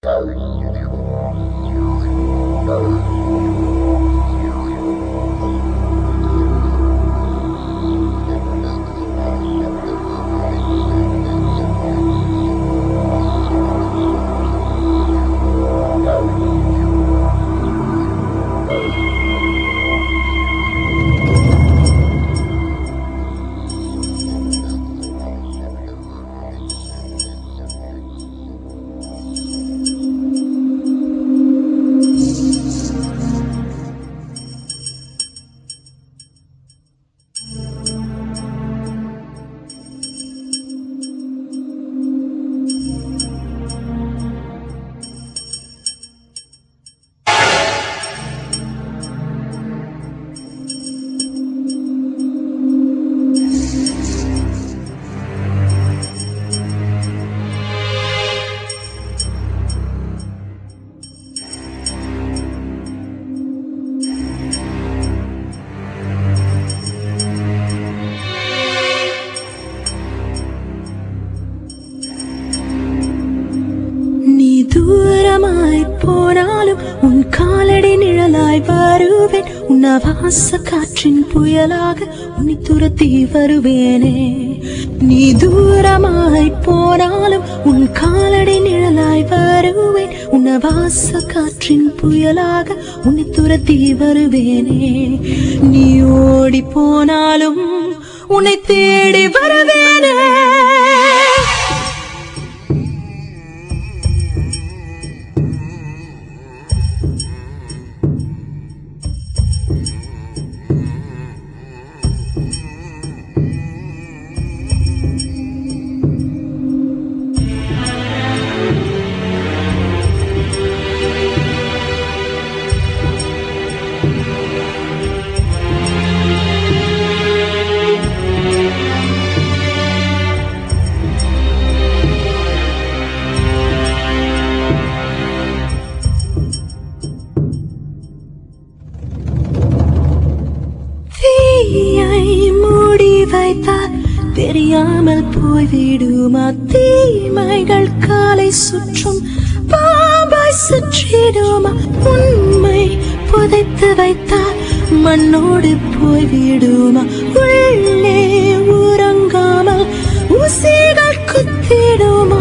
போனாலும் உன் காலடி நிழலாய் வருவேன். உன் வாச காற்றின் புயலாக உன்னை துரத்தி வருவேனே. நீ தூரமாய் போனாலும் உன் காலடி நிழலாய் வருவேன். உன் வாச காற்றின் புயலாக உன்னை துரத்தி வருவேனே. நீ ஓடி போனாலும் உன்னை தேடி வருவேனே. மூடி வைத்தால் தெரியாமல் போய்விடுமா? தீமைகள் காலை சுற்றும் பாம்பாய் சுற்றிடுமா? உண்மை புதைத்து வைத்தால் மண்ணோடு போய்விடுமா? உள்ளே உறங்காமல் ஊசிகள் குத்திடுமா?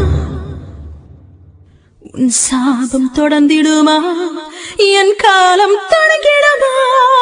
உன் சாபம் தொடர்ந்திடுமா? என் காலம் தொடங்கிடுமா?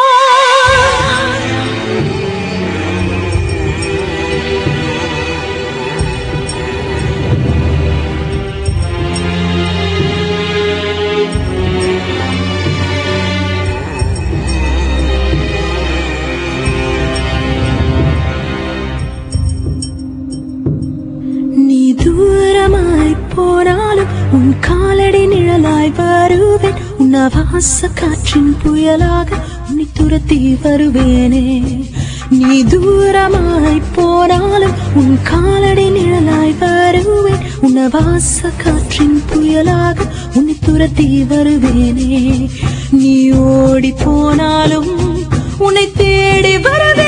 நீ தூரமாய் போனாலும் உன் காலடி நிழலாய் வருவேன். உன் வாச காற்றின் புயலாக உன்னை துரத்தி வருவேனே. நீ தூரமாய் போனாலும் உன் காலடி நிழலாய் வருவேன். உன் வாச காற்றின் புயலாக உன்னை துரத்தி வருவேனே. நீ ஓடி போனாலும் உன்னை தேடி வருவேனே.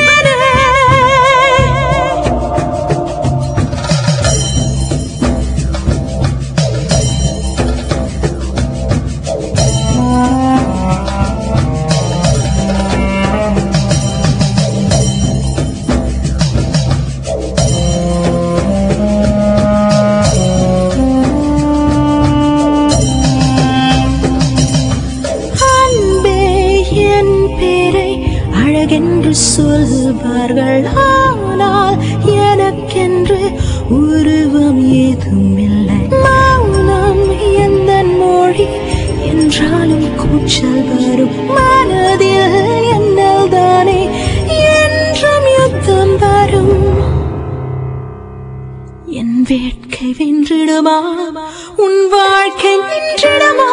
அழகென்று சொல்வார்கள், ஆனால் எனக்கென்று உருவம் ஏதும் இல்லை. மௌனம் எந்த மொழி என்றாலும் கூச்சல் வரும். மனதில் என்னல் தானே என்றும் யுத்தம் வரும். என் வேட்கை வென்றிடுமா? உன் வாழ்க்கை நின்றிடுமா?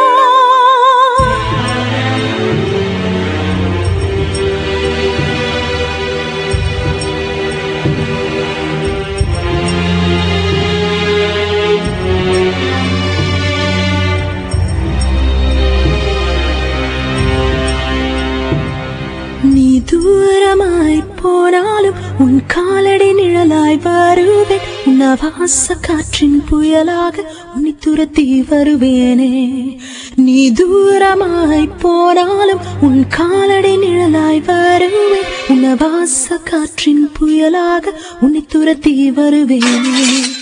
நீ தூரமாய் போனாலும் உன் காலடி நிழலாய் வருவேன். உன் உன்னவாச காற்றின் புயலாக உன்னை துரத்தி வருவேனே நீ தூரமாய் போனாலும் உன் காலடி நிழலாய் வருவேன் உன்னவாச காற்றின் புயலாக உன்னை துரத்தி வருவேனே